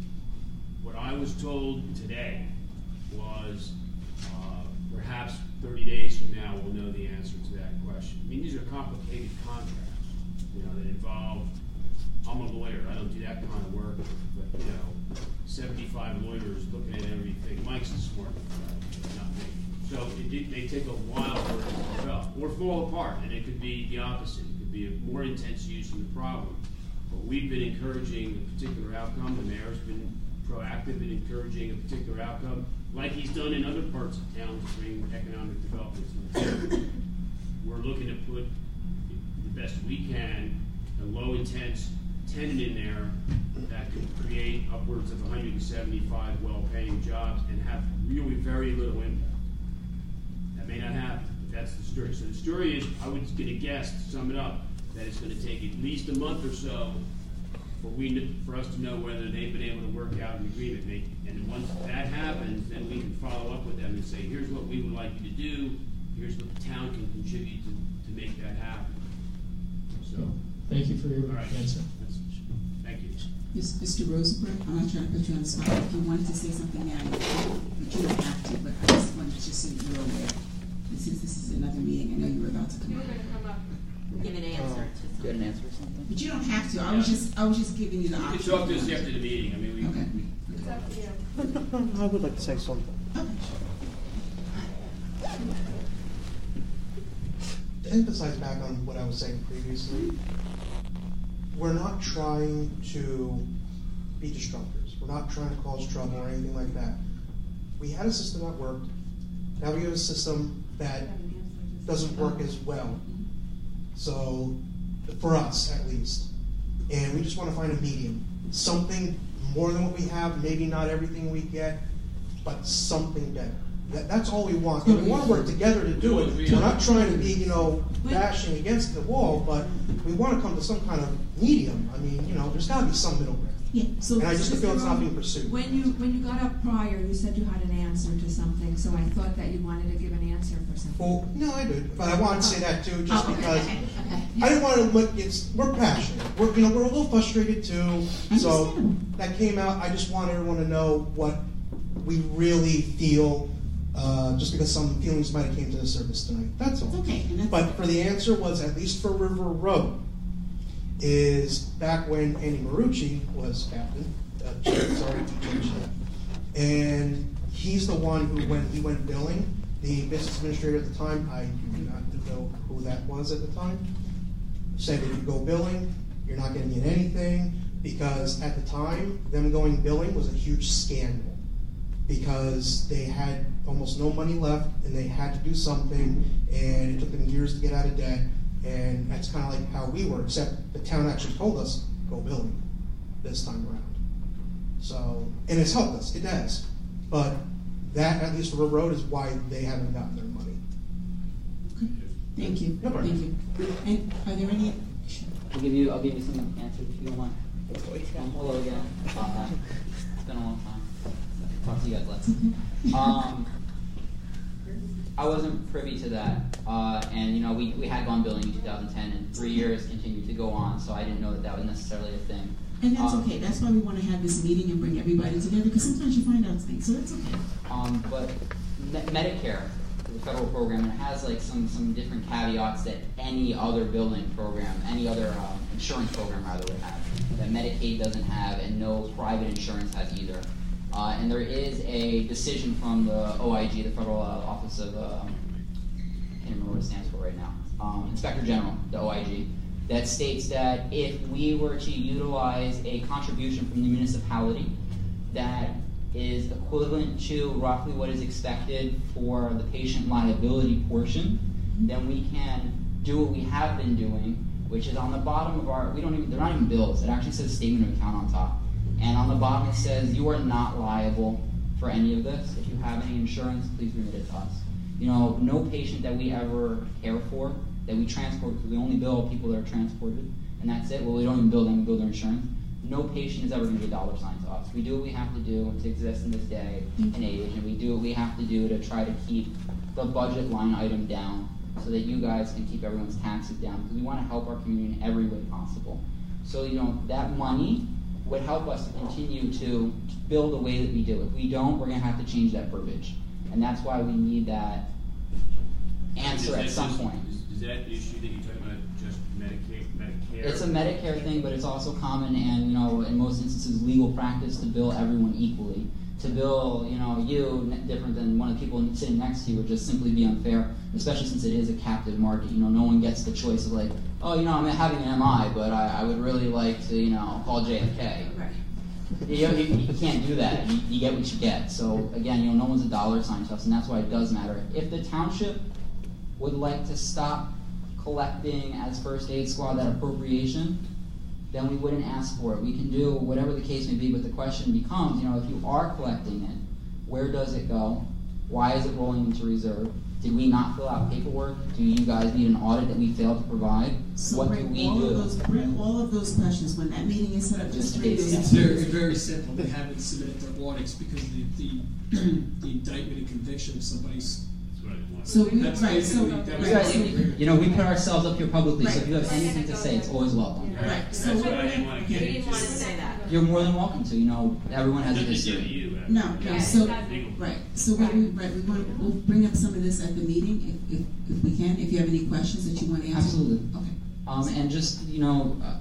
what I was told today was uh, perhaps thirty days from now we'll know the answer to that question. I mean, these are complicated contracts, you know, that involve, I'm a lawyer, I don't do that kind of work, but, you know, seventy-five lawyers looking at everything. Mike's the smart one, not me. So it, it may take a while for it to develop, or fall apart, and it could be the opposite. It could be a more intense use of the problem. But we've been encouraging a particular outcome. The mayor's been proactive in encouraging a particular outcome, like he's done in other parts of town to bring economic development to the town. We're looking to put the best we can a low intense tenant in there that could create upwards of one hundred seventy-five well-paying jobs and have really very little impact. That may not happen, but that's the story. So the story is, I was going to guess, to sum it up, that it's going to take at least a month or so for we for us to know whether they've been able to work out an agreement. They, and once that happens, then we can follow up with them and say, here's what we would like you to do, here's what the town can contribute to, to make that happen. So, Thank you for your all right. answer. That's, thank you. Mister Rosenberg, I'm not trying to put you on the spot. If you wanted to say something now, you could. You don't have to, but I just wanted to just so that you're aware. And since this is another meeting, I know you were about to come up. Give an answer to something. Get an answer or something? But you don't have to. I was just, I was just giving you the You option. can talk to us after the meeting. I mean, we. Okay. we It's up to you. I would like to say something. Okay. To emphasize back on what I was saying previously, we're not trying to be disruptors. We're not trying to cause trouble or anything like that. We had a system that worked. Now we have a system that doesn't work as well. So, for us at least. and we just want to find a medium, something more than what we have, maybe not everything we get, but something better. That, that's all we want. And we want to work together to do it. We're not trying to be, you know, bashing against the wall, but we want to come to some kind of medium. I mean, you know, there's got to be some middle ground. Yeah, so and I just Mister feel it's not Rowe, being pursued. When you when you got up prior, you said you had an answer to something, so I thought that you wanted to give an answer for something. Well, no, I did, but I wanted to say that too, just Oh, okay, because okay, okay. I didn't want to look. It's we're passionate. We're you know we're a little frustrated too. So that came out. I just want everyone to know what we really feel. Uh, just because some feelings might have came to the surface tonight. That's all. It's okay. And that's But for the answer was, at least for River Road, is back when Andy Marucci was captain, uh, sorry, he changed that. And he's the one who, when he went billing, the business administrator at the time, I do not know who that was at the time, said if you go billing, you're not going to get anything, because at the time, them going billing was a huge scandal. Because they had almost no money left, and they had to do something, and it took them years to get out of debt, and that's kind of like how we were, except the town actually told us, go billing this time around. So, and it's helped us, it has. But that, at least for River Road, is why they haven't gotten their money. Okay. Thank you. No problem. Thank you. And are there any? I'll give you. I'll give you some answers if you don't mind. Um, hello again. Uh, it's been a long time. Talk to you guys later. Um, I wasn't privy to that, uh, and you know we, we had gone billing in two thousand ten, and three years continued to go on, so I didn't know that that was necessarily a thing. And that's um, okay. That's why we want to have this meeting and bring everybody together, because sometimes you find out things, so that's okay. Um, but Me- Medicare, the federal program, it has like some some different caveats that any other billing program, any other um, insurance program rather would have, that Medicaid doesn't have, and no private insurance has either. Uh, and there is a decision from the O I G, the Federal uh, Office of, um, I can't remember what it stands for right now, um, Inspector General, the O I G, that states that if we were to utilize a contribution from the municipality that is equivalent to roughly what is expected for the patient liability portion, then we can do what we have been doing, which is on the bottom of our, we don't even, they're not even bills, it actually says statement of account on top. And on the bottom it says, you are not liable for any of this. If you have any insurance, please remit it to us. You know, no patient that we ever care for, that we transport, because we only bill people that are transported, and that's it. Well, we don't even bill them, we bill their insurance. No patient is ever going to be a dollar sign to us. We do what we have to do to exist in this day and age, and we do what we have to do to try to keep the budget line item down so that you guys can keep everyone's taxes down, because we want to help our community in every way possible. So, you know, that money would help us to continue to build the way that we do. If we don't, we're going to have to change that verbiage. And that's why we need that answer at some point. Is, is that issue that you're talking about just Medicaid, Medicare? It's a Medicare thing, but it's also common and, you know, in most instances, legal practice to bill everyone equally. To bill, you know, you different than one of the people sitting next to you would just simply be unfair, especially since it is a captive market. You know, no one gets the choice of like, oh, you know, I'm having an M I, but I, I would really like to, you know, call J F K. Right. You, you, you can't do that. You, you get what you get. So again, you know, no one's a dollar sign to us, and that's why it does matter. If the township would like to stop collecting as first aid squad that appropriation, then we wouldn't ask for it. We can do whatever the case may be, but the question becomes, you know, if you are collecting it, where does it go? Why is it rolling into reserve? Did we not fill out paperwork? Do you guys need an audit that we failed to provide? So what bring do we all do? Of those, bring all of those questions when that meeting is set up. Just bring those. It's very, very simple. They haven't submitted their audits because the the, the indictment and conviction of somebody's. So we, That's right, so, basically- that was right, basically- so- You know, we put ourselves up here publicly, so if you have Right. anything to say, it's always welcome. Right, so That's what what I we're didn't gonna, want to get okay. You didn't want to into. say that. You're more than welcome to. You know, everyone has a Doesn't give history. you, uh, No, no, Yeah, so, exactly. right, so what we, right, we want, we'll bring up some of this at the meeting, if, if, if we can, if you have any questions that you want to answer. Absolutely. Okay. Um, and just, you know, uh,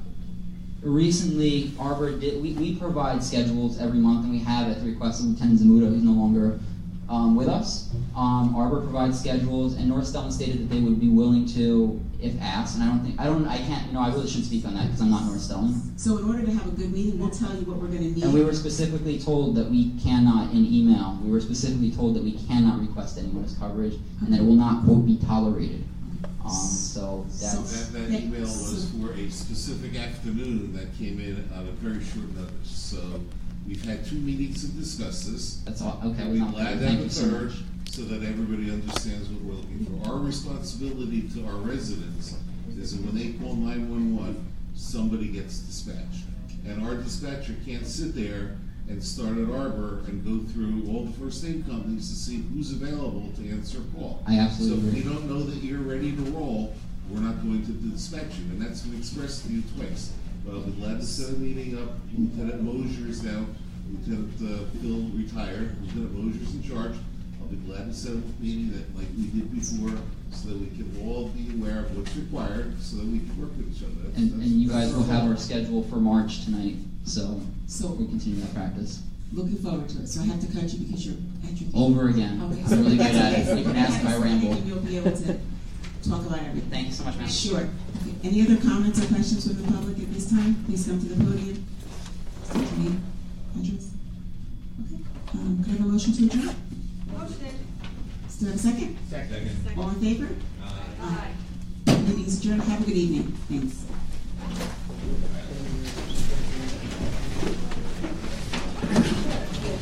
recently, Arbor did, we, we provide schedules every month, and we have at the request of Lieutenant Zamuda, who's no longer um, with us. Um, Arbor provides schedules, and North Stellan stated that they would be willing to, if asked, and I don't think, I don't, I can't, you know, I really shouldn't speak on that because I'm not North Stellan. So in order to have a good meeting, we'll tell you what we're gonna need. And we were specifically told that we cannot, in email, we were specifically told that we cannot request anyone's coverage, and that it will not, quote, be tolerated. Um, so that's That, that email was for a specific afternoon that came in on a very short notice. So we've had two meetings to discuss this. that's all. Okay, We're well, glad to thank have you a so third, much. so that everybody understands what we're looking for. Our responsibility to our residents is that when they call nine one one, somebody gets dispatched. And our dispatcher can't sit there and start at Arbor and go through all the first aid companies to see who's available to answer a call. I absolutely So if agree. we don't know that you're ready to roll, we're not going to dispatch you, and that's been expressed to you twice. But I'll be glad to set a meeting up. Lieutenant Mosier is now, Lieutenant uh, Phil retired, Lieutenant Mosier's in charge. I'll be glad to set up a meeting that, like we did before, so that we can all be aware of what's required, so that we can work with each other. That's- And, that's- and you guys that's will have goal. our schedule for March tonight, so So- we continue that practice. Looking forward to it. So I have to cut you because you're at your. Over again. Okay, I'm so really good that's at okay. it. So You can we'll ask have if I a ramble. second and you'll be able to talk about everything. Thank you so much, ma'am. Sure. Okay. Any other comments or questions from the public at this time? Please come to the podium. State your name, address. Okay. Um, can I have a motion to adjourn? Motion. Still have a second? Second. All in favor? Aye. Aye. Meeting's adjourned. Have a good evening. Thanks.